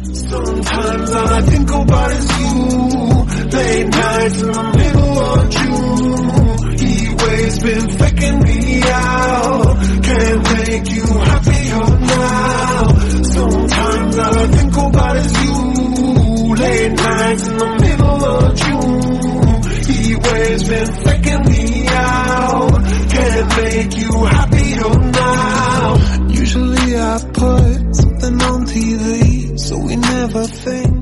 Sometimes all I think about is you. Late nights in the middle of June. Heat waves been faking me out. Can't make you happier now. Sometimes all I think about is you. Late nights in the middle of June. Heat waves been faking me out. Can't make you happier now. Usually I put something on TV, so we never think